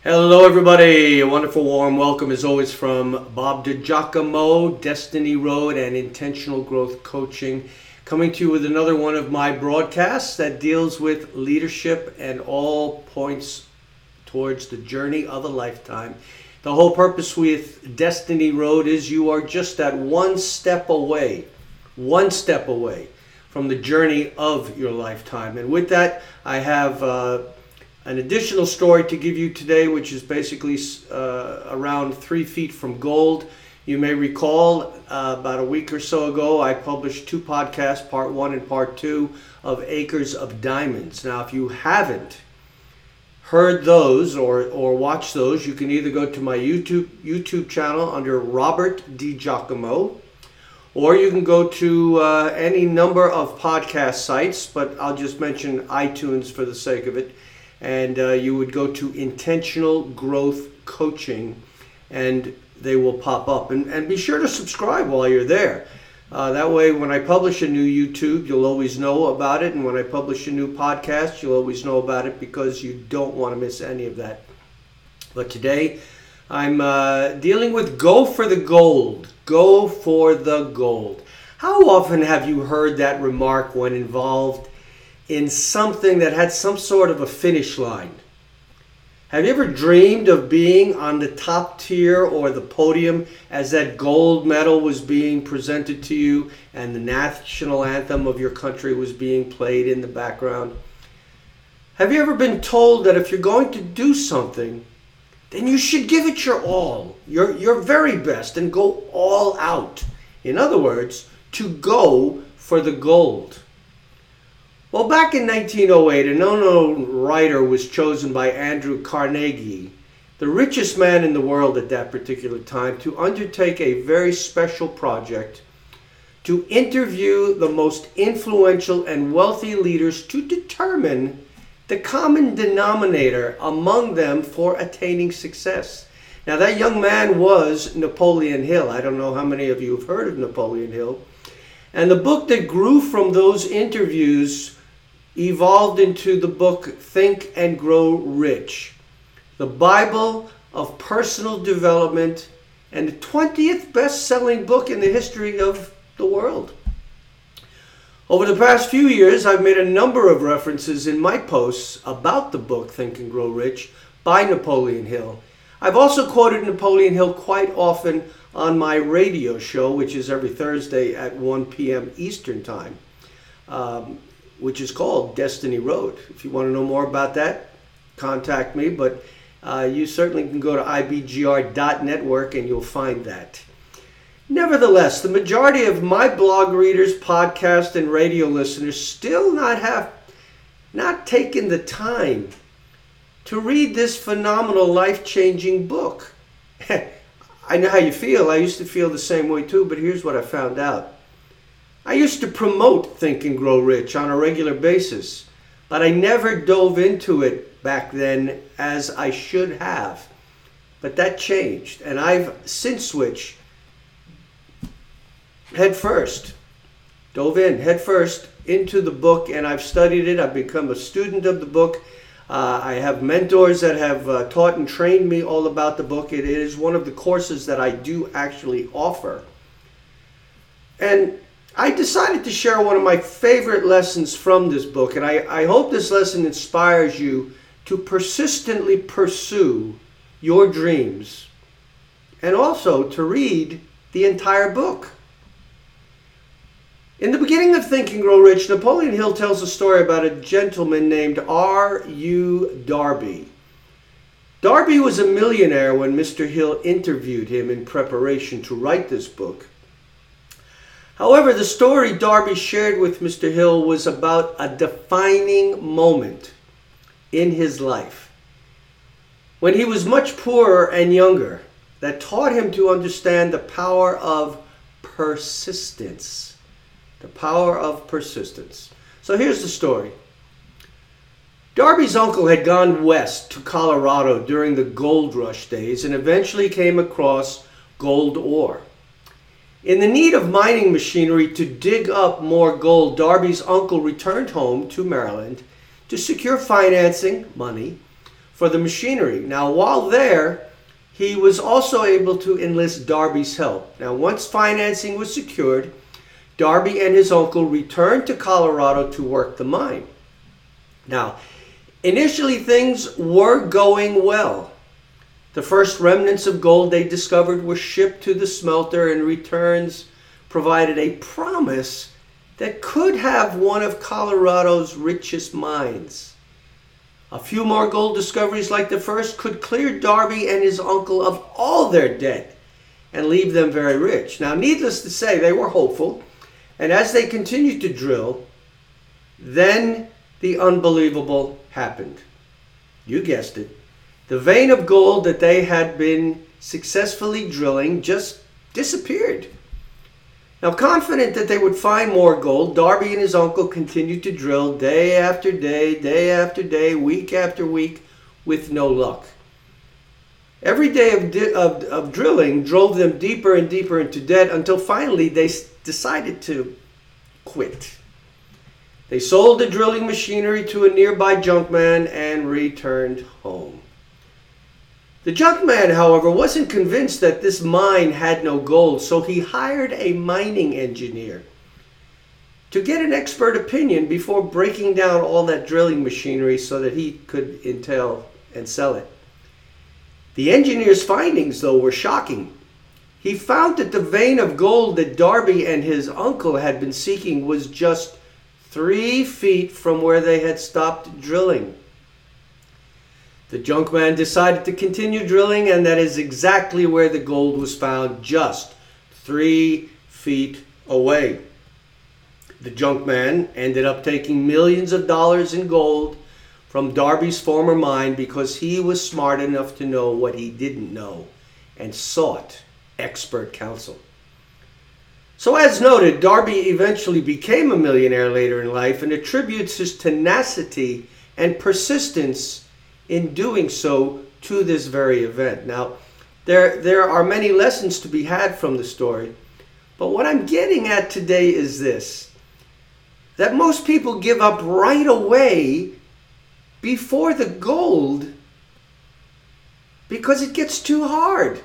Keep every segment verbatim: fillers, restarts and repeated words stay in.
Hello everybody, a wonderful warm welcome as always from Bob DiGiacomo, Destiny Road and Intentional Growth Coaching, coming to you with another one of my broadcasts that deals with leadership and all points towards the journey of a lifetime. The whole purpose with Destiny Road is you are just that one step away, one step away from the journey of your lifetime. And with that, I have uh, an additional story to give you today, which is basically uh, around three feet from gold. You may recall uh, about a week or so ago, I published two podcasts, part one and part two, of Acres of Diamonds. Now, if you haven't heard those or, or watched those, you can either go to my YouTube, YouTube channel under Robert DiGiacomo, or you can go to uh, any number of podcast sites, but I'll just mention iTunes for the sake of it. And uh, you would go to Intentional Growth Coaching and they will pop up. And, and be sure to subscribe while you're there. Uh, that way when I publish a new YouTube, you'll always know about it. And when I publish a new podcast, you'll always know about it because you don't want to miss any of that. But today I'm uh, dealing with go for the gold. Go for the gold. How often have you heard that remark when involved in something that had some sort of a finish line? Have you ever dreamed of being on the top tier or the podium as that gold medal was being presented to you and the national anthem of your country was being played in the background? Have you ever been told that if you're going to do something, then you should give it your all, your, your very best, and go all out? In other words, to go for the gold. Well, back in nineteen oh eight, a no-known writer was chosen by Andrew Carnegie, the richest man in the world at that particular time, to undertake a very special project to interview the most influential and wealthy leaders to determine the common denominator among them for attaining success. Now, that young man was Napoleon Hill. I don't know how many of you have heard of Napoleon Hill. And the book that grew from those interviews evolved into the book Think and Grow Rich, the Bible of personal development and the twentieth best-selling book in the history of the world. Over the past few years, I've made a number of references in my posts about the book Think and Grow Rich by Napoleon Hill. I've also quoted Napoleon Hill quite often on my radio show, which is every Thursday at one p.m. Eastern Time. Um, which is called Destiny Road. If you want to know more about that, contact me, but uh, you certainly can go to I B G R dot network and you'll find that. Nevertheless, the majority of my blog readers, podcast, and radio listeners still not have not taken the time to read this phenomenal, life-changing book. I know how you feel. I used to feel the same way too, but here's what I found out. I used to promote Think and Grow Rich on a regular basis, but I never dove into it back then as I should have. But that changed, and I've since switched head first, dove in head first into the book, and I've studied it. I've become a student of the book. Uh, I have mentors that have uh, taught and trained me all about the book. It is one of the courses that I do actually offer. And I decided to share one of my favorite lessons from this book, and I, I hope this lesson inspires you to persistently pursue your dreams and also to read the entire book. In the beginning of Think and Grow Rich, Napoleon Hill tells a story about a gentleman named R U Darby. Darby was a millionaire when Mister Hill interviewed him in preparation to write this book. However, the story Darby shared with Mister Hill was about a defining moment in his life when he was much poorer and younger that taught him to understand the power of persistence. The power of persistence. So here's the story. Darby's uncle had gone west to Colorado during the gold rush days and eventually came across gold ore. In the need of mining machinery to dig up more gold, Darby's uncle returned home to Maryland to secure financing, money, for the machinery. Now, while there, he was also able to enlist Darby's help. Now, once financing was secured, Darby and his uncle returned to Colorado to work the mine. Now, initially things were going well. The first remnants of gold they discovered were shipped to the smelter, and returns provided a promise that could have one of Colorado's richest mines. A few more gold discoveries like the first could clear Darby and his uncle of all their debt and leave them very rich. Now, needless to say, they were hopeful, and as they continued to drill, then the unbelievable happened. You guessed it. The vein of gold that they had been successfully drilling just disappeared. Now, confident that they would find more gold, Darby and his uncle continued to drill day after day, day after day, week after week, with no luck. Every day of, di- of, of drilling drove them deeper and deeper into debt until finally they s- decided to quit. They sold the drilling machinery to a nearby junkman and returned home. The junkman, however, wasn't convinced that this mine had no gold, so he hired a mining engineer to get an expert opinion before breaking down all that drilling machinery so that he could entail and sell it. The engineer's findings, though, were shocking. He found that the vein of gold that Darby and his uncle had been seeking was just three feet from where they had stopped drilling. The junkman decided to continue drilling, and that is exactly where the gold was found, just three feet away. The junkman ended up taking millions of dollars in gold from Darby's former mine because he was smart enough to know what he didn't know and sought expert counsel. So as noted, Darby eventually became a millionaire later in life and attributes his tenacity and persistence in doing so to this very event. Now, there, there are many lessons to be had from the story, but what I'm getting at today is this, that most people give up right away before the gold because it gets too hard.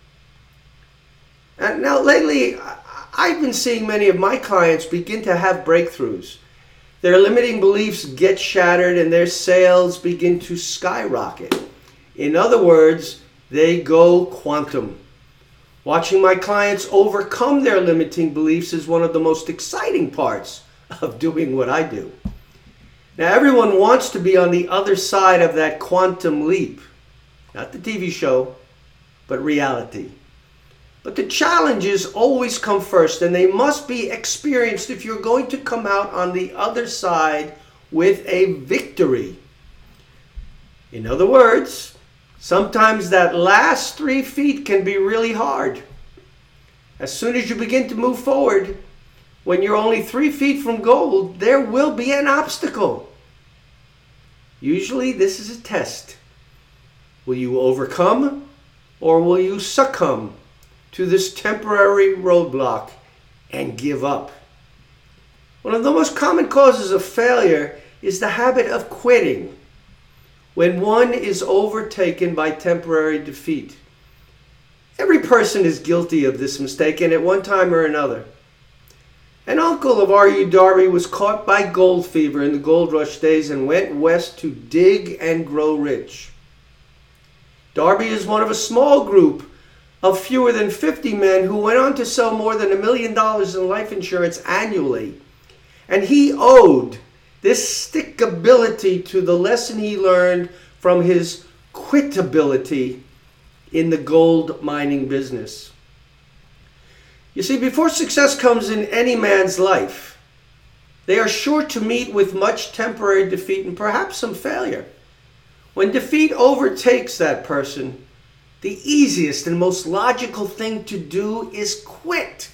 And now lately, I've been seeing many of my clients begin to have breakthroughs. Their limiting beliefs get shattered and their sales begin to skyrocket. In other words, they go quantum. Watching my clients overcome their limiting beliefs is one of the most exciting parts of doing what I do. Now, everyone wants to be on the other side of that quantum leap. Not the T V show, but reality. But the challenges always come first, and they must be experienced if you're going to come out on the other side with a victory. In other words, sometimes that last three feet can be really hard. As soon as you begin to move forward, when you're only three feet from gold, there will be an obstacle. Usually this is a test. Will you overcome or will you succumb to this temporary roadblock and give up? One of the most common causes of failure is the habit of quitting when one is overtaken by temporary defeat. Every person is guilty of this mistake, and at one time or another. An uncle of R U Darby was caught by gold fever in the gold rush days and went west to dig and grow rich. Darby is one of a small group of fewer than fifty men who went on to sell more than a million dollars in life insurance annually. And he owed this stickability to the lesson he learned from his quitability in the gold mining business. You see, before success comes in any man's life, they are sure to meet with much temporary defeat and perhaps some failure. When defeat overtakes that person, the easiest and most logical thing to do is quit.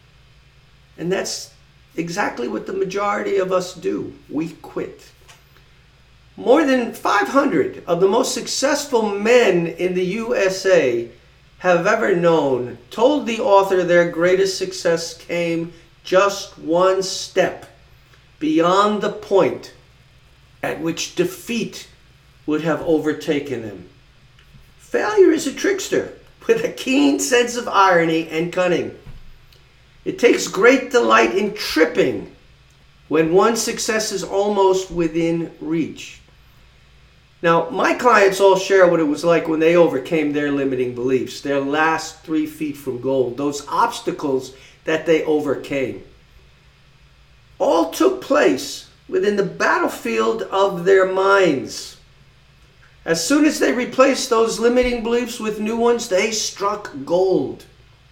And that's exactly what the majority of us do. We quit. More than five hundred of the most successful men in the U S A have ever known told the author their greatest success came just one step beyond the point at which defeat would have overtaken them. Failure is a trickster with a keen sense of irony and cunning. It takes great delight in tripping when one's success is almost within reach. Now, my clients all share what it was like when they overcame their limiting beliefs, their last three feet from gold, those obstacles that they overcame. All took place within the battlefield of their minds. As soon as they replaced those limiting beliefs with new ones, they struck gold.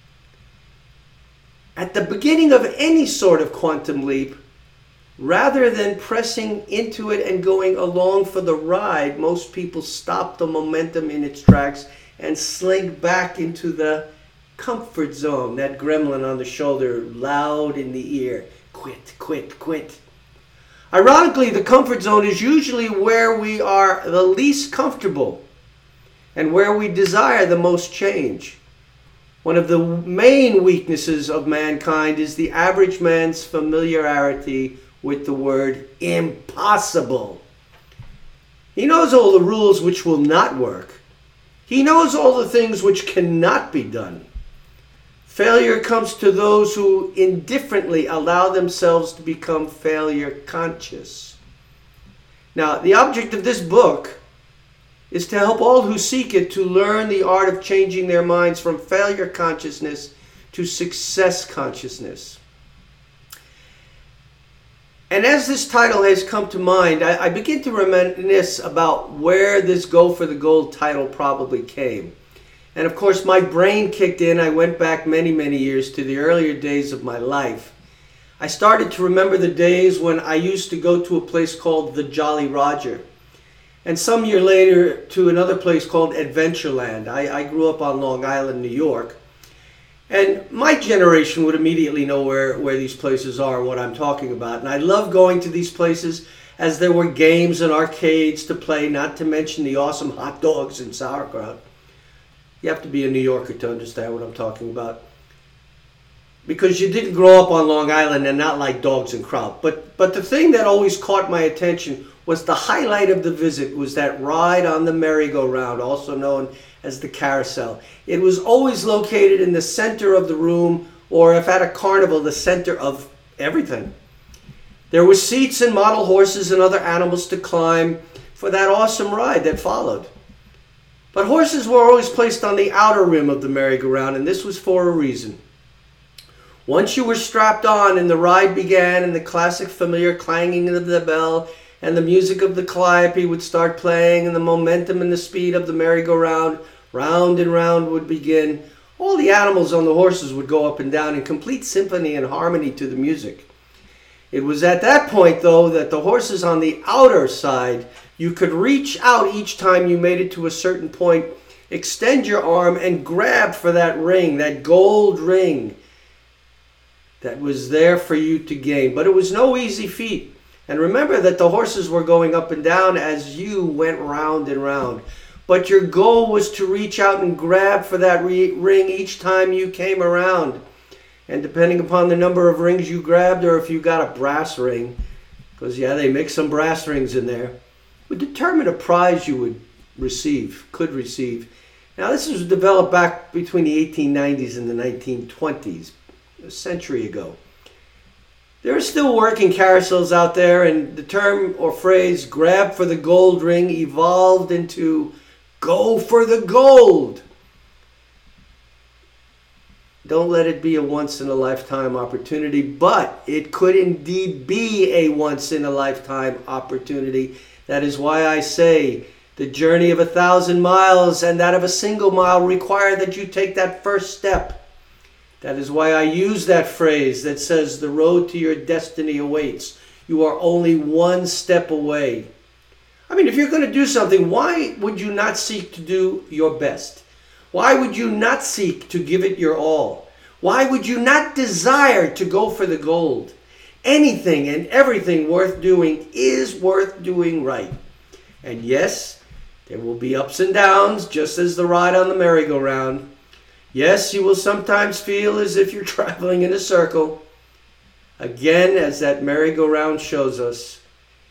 At the beginning of any sort of quantum leap, rather than pressing into it and going along for the ride, most people stop the momentum in its tracks and slink back into the comfort zone, that gremlin on the shoulder, loud in the ear. Quit, quit, quit. Ironically, the comfort zone is usually where we are the least comfortable and where we desire the most change. One of the main weaknesses of mankind is the average man's familiarity with the word impossible. He knows all the rules which will not work. He knows all the things which cannot be done. Failure comes to those who indifferently allow themselves to become failure conscious. Now, the object of this book is to help all who seek it to learn the art of changing their minds from failure consciousness to success consciousness. And as this title has come to mind, I, I begin to reminisce about where this Go for the Gold title probably came. And of course, my brain kicked in. I went back many, many years to the earlier days of my life. I started to remember the days when I used to go to a place called the Jolly Roger. And some year later to another place called Adventureland. I, I grew up on Long Island, New York. And my generation would immediately know where, where these places are, what I'm talking about. And I love going to these places as there were games and arcades to play, not to mention the awesome hot dogs and sauerkraut. You have to be a New Yorker to understand what I'm talking about. Because you didn't grow up on Long Island and not like dogs and kraut. But, but the thing that always caught my attention was the highlight of the visit was that ride on the merry-go-round, also known as the carousel. It was always located in the center of the room, or if at a carnival, the center of everything. There were seats and model horses and other animals to climb for that awesome ride that followed. But horses were always placed on the outer rim of the merry-go-round, and this was for a reason. Once you were strapped on and the ride began, and the classic familiar clanging of the bell and the music of the calliope would start playing, and the momentum and the speed of the merry-go-round, round and round, would begin, all the animals on the horses would go up and down in complete symphony and harmony to the music. It was at that point, though, that the horses on the outer side, you could reach out each time you made it to a certain point, extend your arm and grab for that ring, that gold ring that was there for you to gain. But it was no easy feat. And remember that the horses were going up and down as you went round and round. But your goal was to reach out and grab for that re- ring each time you came around. And depending upon the number of rings you grabbed, or if you got a brass ring, because yeah, they mix some brass rings in there, would determine a prize you would receive, could receive. Now this was developed back between the eighteen nineties and the nineteen twenties, a century ago. There are still working carousels out there, and the term or phrase grab for the gold ring evolved into go for the gold. Don't let it be a once-in-a-lifetime opportunity, but it could indeed be a once-in-a-lifetime opportunity. That is why I say the journey of a thousand miles and that of a single mile require that you take that first step. That is why I use that phrase that says the road to your destiny awaits. You are only one step away. I mean, if you're going to do something, why would you not seek to do your best? Why would you not seek to give it your all? Why would you not desire to go for the gold? Anything and everything worth doing is worth doing right. And yes, there will be ups and downs, just as the ride on the merry-go-round. Yes, you will sometimes feel as if you're traveling in a circle. Again, as that merry-go-round shows us,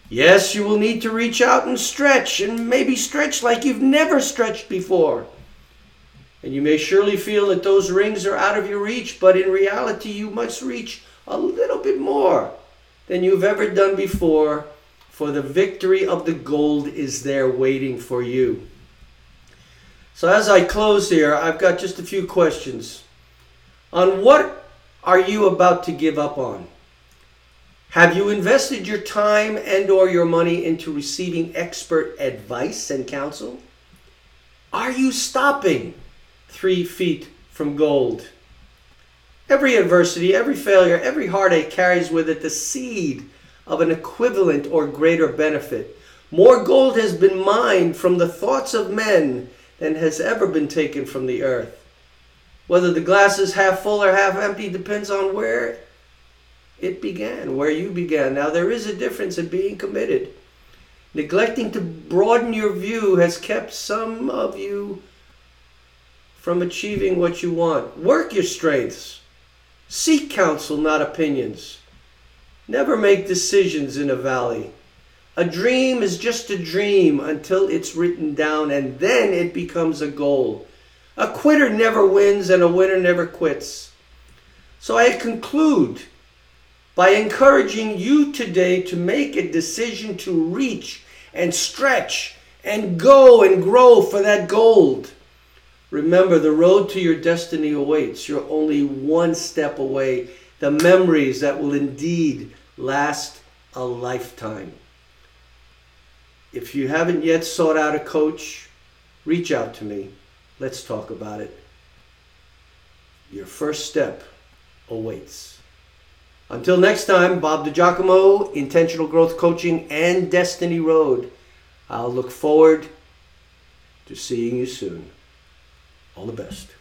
Yes, you will need to reach out and stretch, and maybe stretch like you've never stretched before. And you may surely feel that those rings are out of your reach, but in reality you must reach a little bit more than you've ever done before, for the victory of the gold is there waiting for you. So as I close here, I've got just a few questions. On what are you about to give up on? Have you invested your time and or your money into receiving expert advice and counsel? Are you stopping three feet from gold? Every adversity, every failure, every heartache carries with it the seed of an equivalent or greater benefit. More gold has been mined from the thoughts of men than has ever been taken from the earth. Whether the glass is half full or half empty depends on where it began, where you began. Now, there is a difference in being committed. Neglecting to broaden your view has kept some of you from achieving what you want. Work your strengths. Seek counsel, not opinions. Never make decisions in a valley. A dream is just a dream until it's written down, and then it becomes a goal. A quitter never wins, and a winner never quits. So I conclude by encouraging you today to make a decision to reach and stretch and go and grow for that gold. Remember, the road to your destiny awaits. You're only one step away. The memories that will indeed last a lifetime. If you haven't yet sought out a coach, reach out to me. Let's talk about it. Your first step awaits. Until next time, Bob DiGiacomo, Intentional Growth Coaching and Destiny Road. I'll look forward to seeing you soon. All the best.